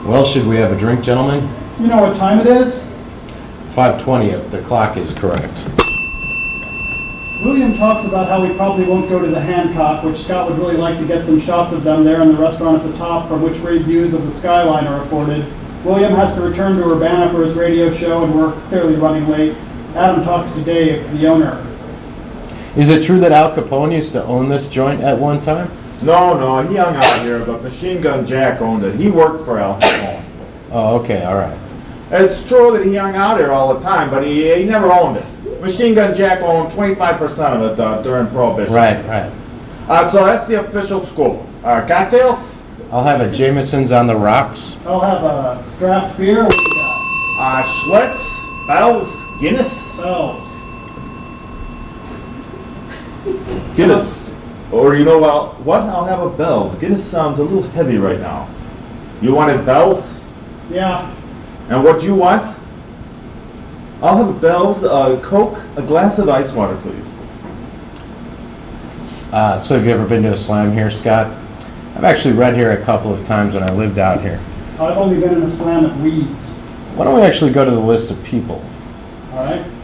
Well, should we have a drink, gentlemen? You know what time it is? 5:20 if the clock is correct. William talks about how we probably won't go to the Hancock, which Scott would really like to get some shots of them there in the restaurant at the top, from which great views of the skyline are afforded. William has to return to Urbana for his radio show, and we're clearly running late. Adam talks to Dave, the owner. Is it true that Al Capone used to own this joint at one time? No, he hung out here, but Machine Gun Jack owned it. He worked for Al Capone. Oh, okay, all right. It's true that he hung out here all the time, but he never owned it. Machine Gun Jack owned 25% of it during Prohibition. Right. So that's the official scoop. Cocktails? I'll have a Jameson's on the rocks. I'll have a draft beer. What do you got? Schlitz, Bell's, Guinness. Bells. Guinness. Or you know what? I'll have a Bell's. Guinness sounds a little heavy right now. You wanted Bell's? Yeah. And what do you want? I'll have a Bell's, a Coke, a glass of ice water, please. So have you ever been to a slam here, Scott? I've actually read here a couple of times when I lived out here. I've only been in a slam at Weeds. Why don't we actually go to the list of people? All right.